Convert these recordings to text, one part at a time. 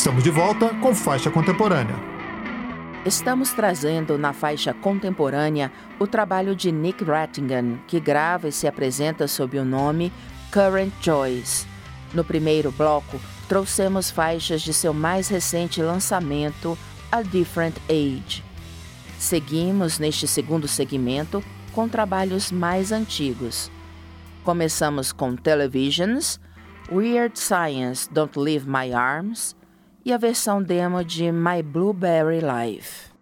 Estamos de volta com Faixa Contemporânea. Estamos trazendo na Faixa Contemporânea o trabalho de Nick Rattigan, que grava e se apresenta sob o nome Current Joys. No primeiro bloco, trouxemos faixas de seu mais recente lançamento, A Different Age. Seguimos neste segundo segmento com trabalhos mais antigos. Começamos com Televisions, Weird Science, Don't Leave My Arms e a versão demo de My Blueberry Life.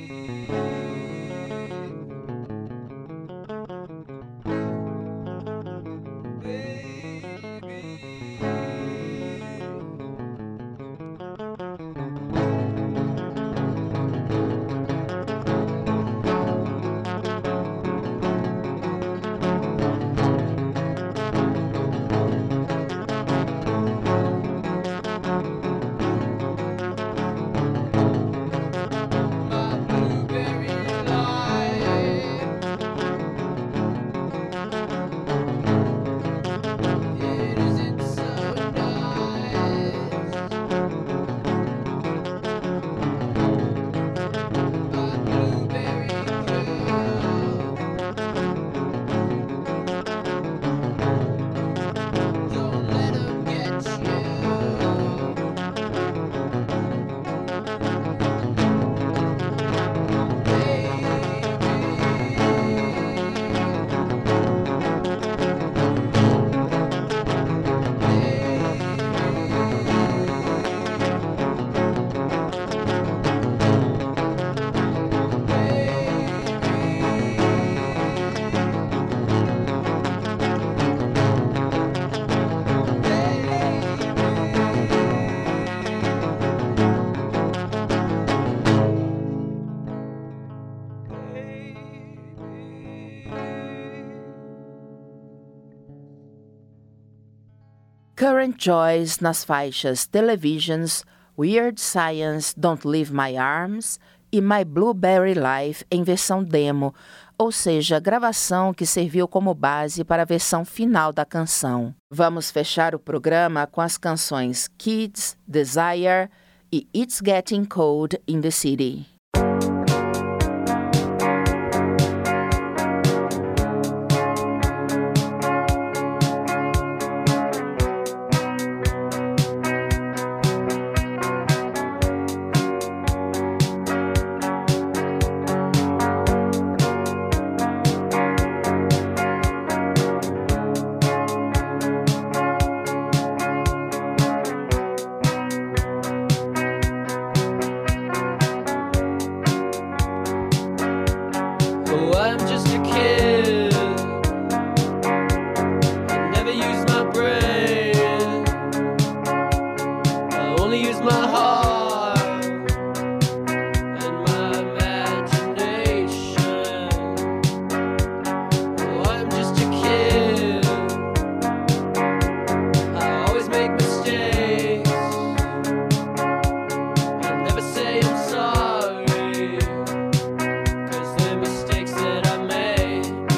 Current Joys nas faixas Televisions, Weird Science, Don't Leave My Arms e My Blueberry Life em versão demo, ou seja, gravação que serviu como base para a versão final da canção. Vamos fechar o programa com as canções Kids, Desire e It's Getting Cold in the City. Mistakes that I made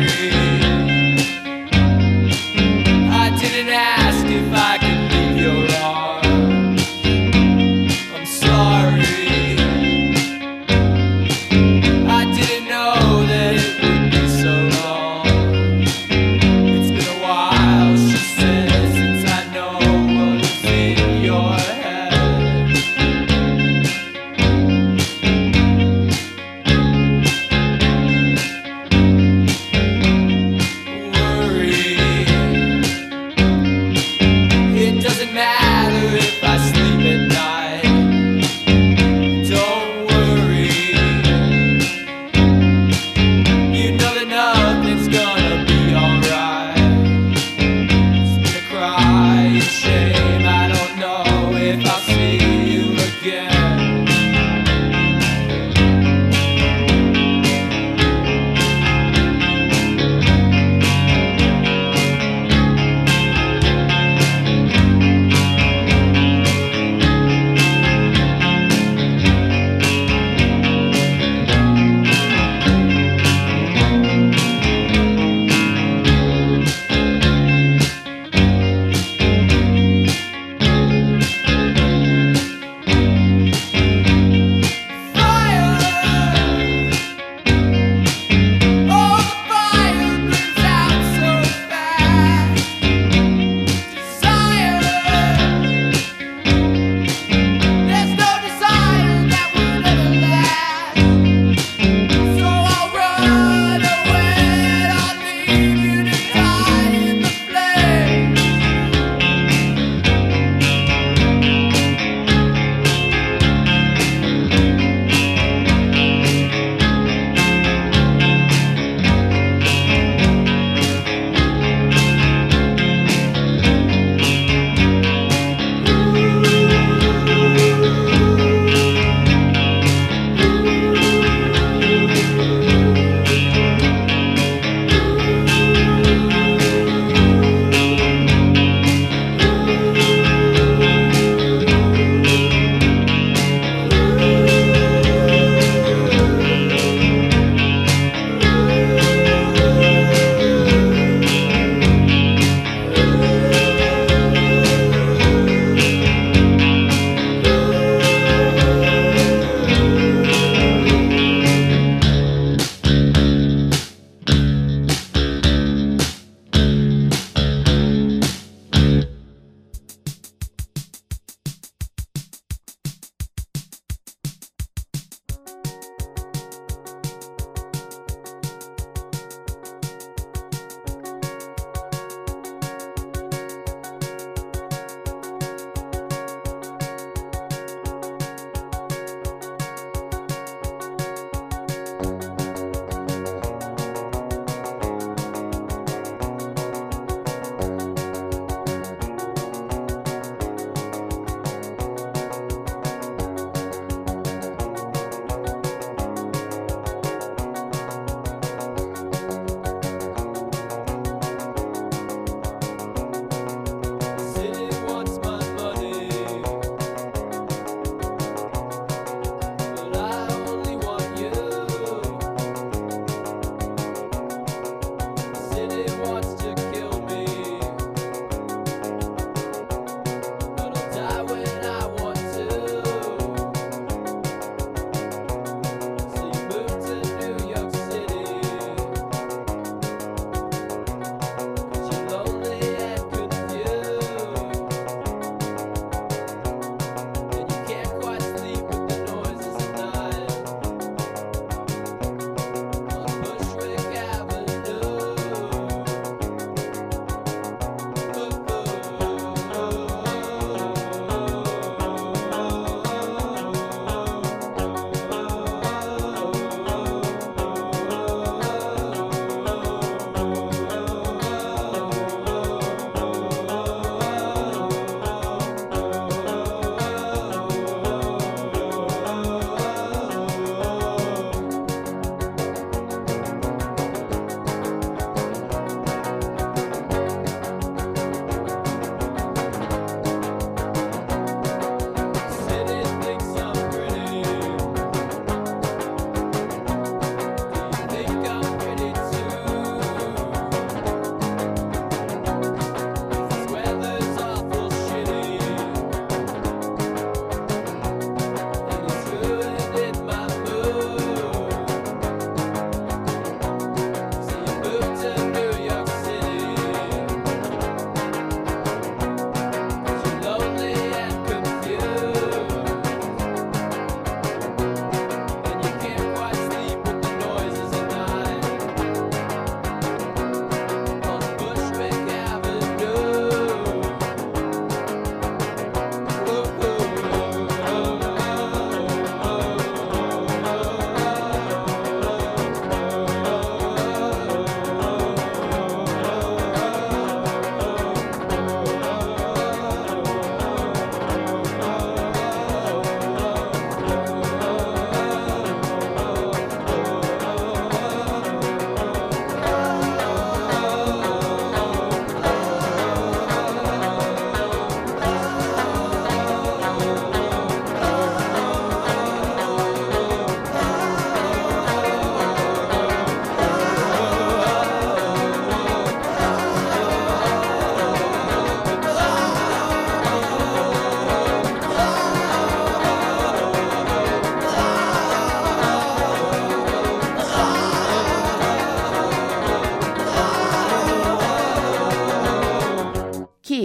I didn't ask if I could leave your arms. I'm sorry. I didn't know that it would be so long. It's been a while, she says, since I know what is in your head.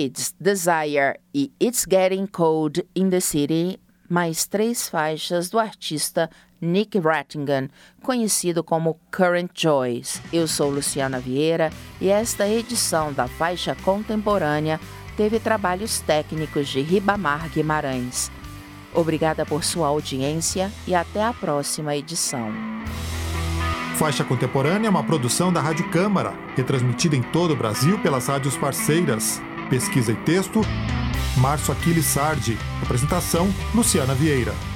Needs, Desire e It's Getting Cold in the City, mais 3 faixas do artista Nick Rattigan, conhecido como Current Joys. Eu sou Luciana Vieira e esta edição da Faixa Contemporânea teve trabalhos técnicos de Ribamar Guimarães. Obrigada por sua audiência e até a próxima edição. Faixa Contemporânea é uma produção da Rádio Câmara, retransmitida em todo o Brasil pelas rádios parceiras. Pesquisa e texto, Márcio Aquiles Sardi. Apresentação, Luciana Vieira.